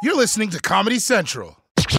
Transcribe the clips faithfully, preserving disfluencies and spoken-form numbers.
You're listening to Comedy Central.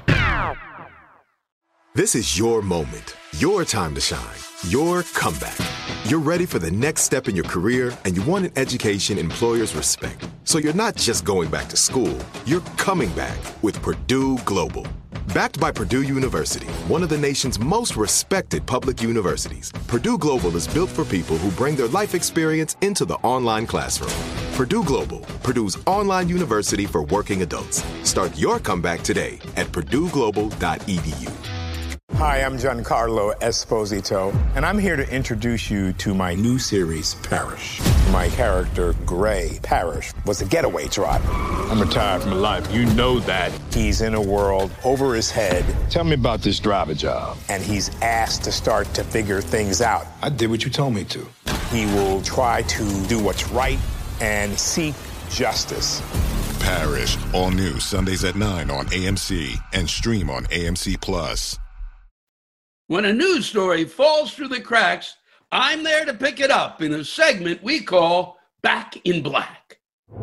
This is your moment, your time to shine, your comeback. You're ready for the next step in your career, and you want an education employers respect. So you're not just going back to school, you're coming back with Purdue Global. Backed by Purdue University, one of the nation's most respected public universities, Purdue Global is built for people who bring their life experience into the online classroom. Purdue Global, Purdue's online university for working adults. Start your comeback today at purdue global dot e d u. Hi, I'm Giancarlo Esposito, and I'm here to introduce you to my new series, Parrish. My character, Gray Parrish, was a getaway driver. I'm retired from life. You know that. He's in a world over his head. Tell me about this driver job. And he's asked to start to figure things out. I did what you told me to. He will try to do what's right and seek justice. Parrish, all new Sundays at nine on A M C and stream on A M C Plus. When a news story falls through the cracks, I'm there to pick it up in a segment we call Back in Black.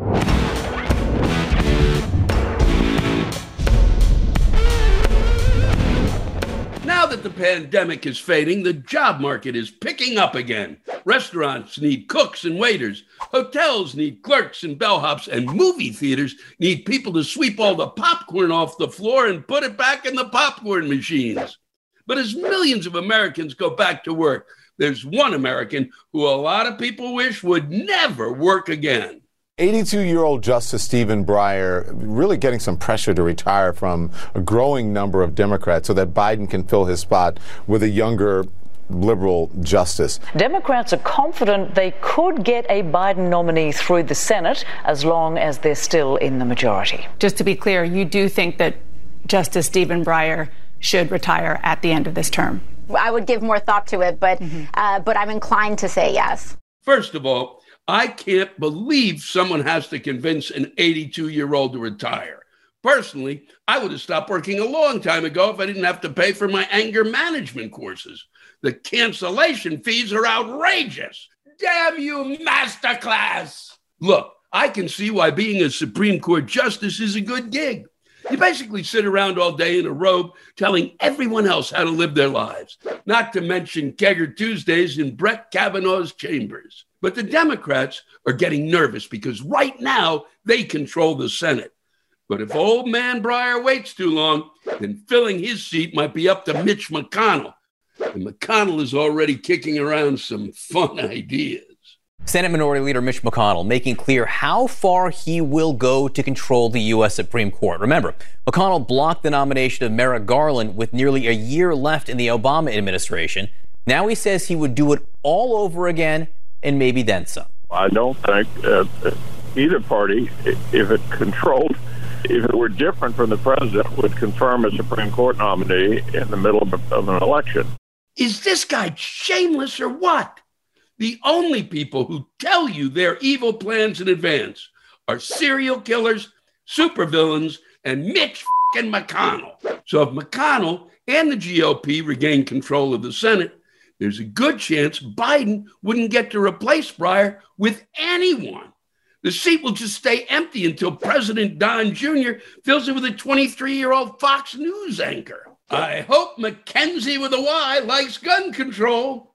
Now that the pandemic is fading, the job market is picking up again. Restaurants need cooks and waiters. Hotels need clerks and bellhops. And movie theaters need people to sweep all the popcorn off the floor and put it back in the popcorn machines. But as millions of Americans go back to work, there's one American who a lot of people wish would never work again. eighty-two-year-old Justice Stephen Breyer really getting some pressure to retire from a growing number of Democrats so that Biden can fill his spot with a younger liberal justice. Democrats are confident they could get a Biden nominee through the Senate as long as they're still in the majority. Just to be clear, you do think that Justice Stephen Breyer should retire at the end of this term? I would give more thought to it, but mm-hmm. uh, but I'm inclined to say yes. First of all, I can't believe someone has to convince an eighty-two-year-old to retire. Personally, I would have stopped working a long time ago if I didn't have to pay for my anger management courses. The cancellation fees are outrageous. Damn you, masterclass! Look, I can see why being a Supreme Court justice is a good gig. You basically sit around all day in a robe telling everyone else how to live their lives, not to mention Kegger Tuesdays in Brett Kavanaugh's chambers. But the Democrats are getting nervous because right now they control the Senate. But if old man Breyer waits too long, then filling his seat might be up to Mitch McConnell. And McConnell is already kicking around some fun ideas. Senate Minority Leader Mitch McConnell making clear how far he will go to control the U S Supreme Court. Remember, McConnell blocked the nomination of Merrick Garland with nearly a year left in the Obama administration. Now he says he would do it all over again and maybe then some. I don't think uh, either party, if it controlled, if it were different from the president, would confirm a Supreme Court nominee in the middle of, of an election. Is this guy shameless or what? The only people who tell you their evil plans in advance are serial killers, supervillains, and Mitch f***ing McConnell. So if McConnell and the G O P regain control of the Senate, there's a good chance Biden wouldn't get to replace Breyer with anyone. The seat will just stay empty until President Don Junior fills it with a twenty-three-year-old Fox News anchor. I hope Mackenzie with a Y likes gun control.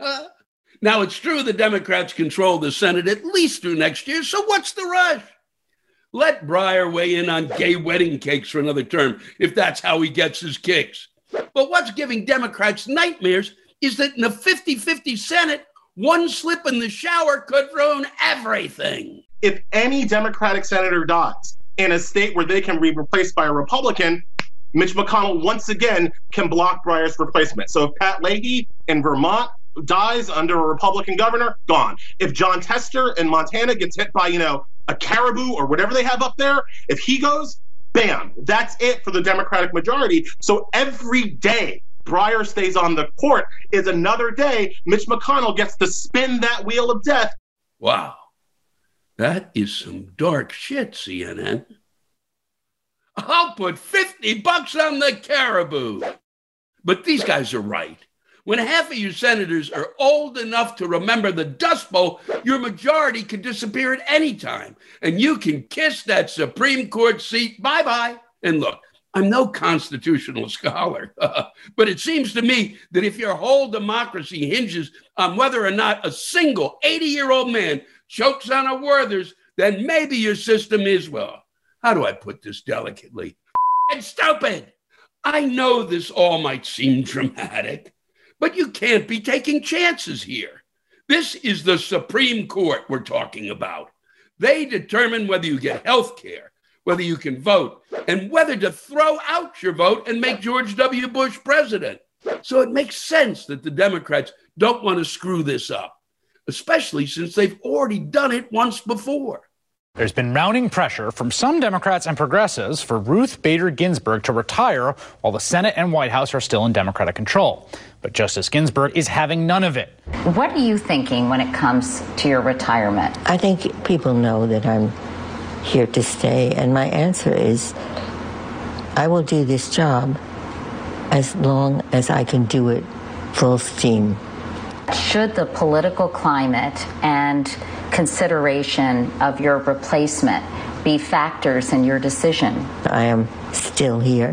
Now, it's true the Democrats control the Senate at least through next year, so what's the rush? Let Breyer weigh in on gay wedding cakes for another term, if that's how he gets his kicks. But what's giving Democrats nightmares is that in a fifty-fifty Senate, one slip in the shower could ruin everything. If any Democratic senator dies in a state where they can be replaced by a Republican, Mitch McConnell once again can block Breyer's replacement. So if Pat Leahy in Vermont dies under a Republican governor, gone. If John Tester in Montana gets hit by, you know, a caribou or whatever they have up there, if he goes, bam, that's it for the Democratic majority. So every day Breyer stays on the court is another day Mitch McConnell gets to spin that wheel of death. Wow. That is some dark shit, C N N. I'll put fifty bucks on the caribou. But these guys are right. When half of your senators are old enough to remember the Dust Bowl, your majority can disappear at any time, and you can kiss that Supreme Court seat bye-bye. And look, I'm no constitutional scholar, but it seems to me that if your whole democracy hinges on whether or not a single eighty-year-old man chokes on a Werther's, then maybe your system is, well, how do I put this delicately? F***ing stupid. I know this all might seem dramatic, but you can't be taking chances here. This is the Supreme Court we're talking about. They determine whether you get health care, whether you can vote, and whether to throw out your vote and make George W. Bush president. So it makes sense that the Democrats don't want to screw this up, especially since they've already done it once before. There's been mounting pressure from some Democrats and progressives for Ruth Bader Ginsburg to retire while the Senate and White House are still in Democratic control. But Justice Ginsburg is having none of it. What are you thinking when it comes to your retirement? I think people know that I'm here to stay, and my answer is I will do this job as long as I can do it full steam. Should the political climate and consideration of your replacement be factors in your decision? I am still here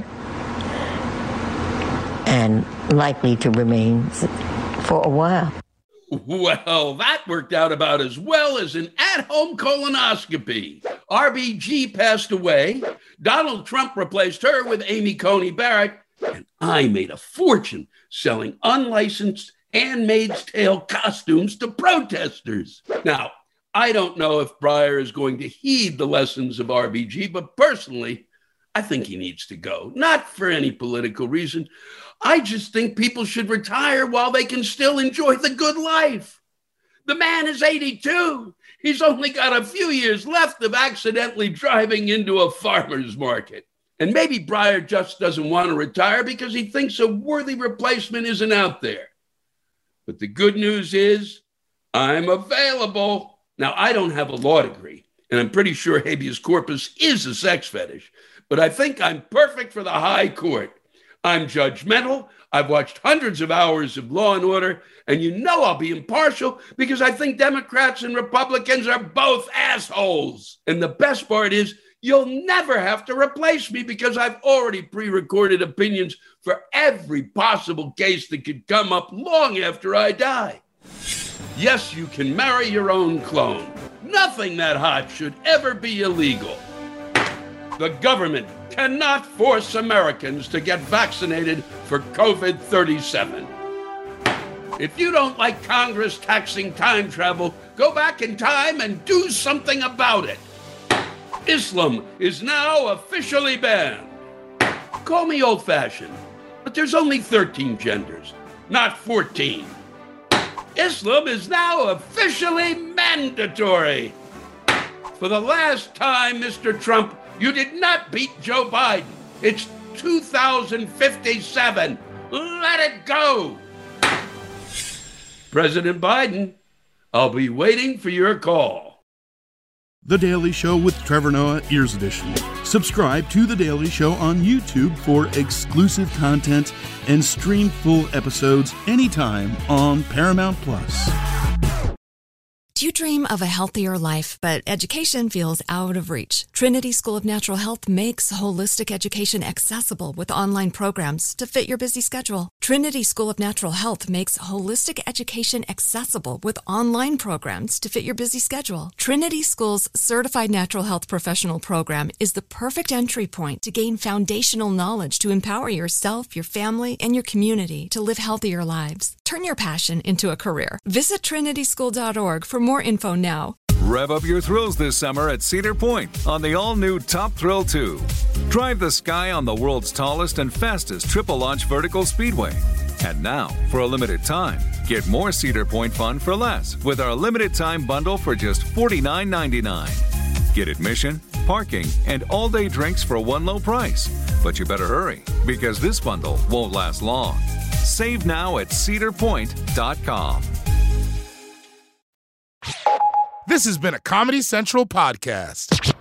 and likely to remain for a while. Well, that worked out about as well as an at-home colonoscopy. R B G passed away, Donald Trump replaced her with Amy Coney Barrett, and I made a fortune selling unlicensed Handmaid's Tale costumes to protesters. Now, I don't know if Breyer is going to heed the lessons of R B G, but personally, I think he needs to go. Not for any political reason. I just think people should retire while they can still enjoy the good life. The man is eighty-two. He's only got a few years left of accidentally driving into a farmer's market. And maybe Breyer just doesn't want to retire because he thinks a worthy replacement isn't out there. But the good news is I'm available. Now, I don't have a law degree, and I'm pretty sure habeas corpus is a sex fetish, but I think I'm perfect for the high court. I'm judgmental. I've watched hundreds of hours of Law and Order, and you know I'll be impartial because I think Democrats and Republicans are both assholes. And the best part is you'll never have to replace me because I've already pre-recorded opinions for every possible case that could come up long after I die. Yes, you can marry your own clone. Nothing that hot should ever be illegal. The government cannot force Americans to get vaccinated for COVID thirty-seven. If you don't like Congress taxing time travel, go back in time and do something about it. Islam is now officially banned. Call me old-fashioned, but there's only thirteen genders, not fourteen. Islam is now officially mandatory. For the last time, Mister Trump, you did not beat Joe Biden. It's two thousand fifty-seven. Let it go. President Biden, I'll be waiting for your call. The Daily Show with Trevor Noah, Ears Edition. Subscribe to The Daily Show on YouTube for exclusive content and stream full episodes anytime on Paramount Plus. Do you dream of a healthier life, but education feels out of reach? Trinity School of Natural Health makes holistic education accessible with online programs to fit your busy schedule. Trinity School of Natural Health makes holistic education accessible with online programs to fit your busy schedule. Trinity School's Certified Natural Health Professional Program is the perfect entry point to gain foundational knowledge to empower yourself, your family, and your community to live healthier lives. Turn your passion into a career. Visit trinity school dot org for more info now. Rev up your thrills this summer at Cedar Point on the all-new Top Thrill two. Drive the sky on the world's tallest and fastest triple-launch vertical speedway. And now, for a limited time, get more Cedar Point fun for less with our limited-time bundle for just forty-nine ninety-nine. Get admission, parking, and all-day drinks for one low price. But you better hurry, because this bundle won't last long. Save now at cedar point dot com. This has been a Comedy Central podcast.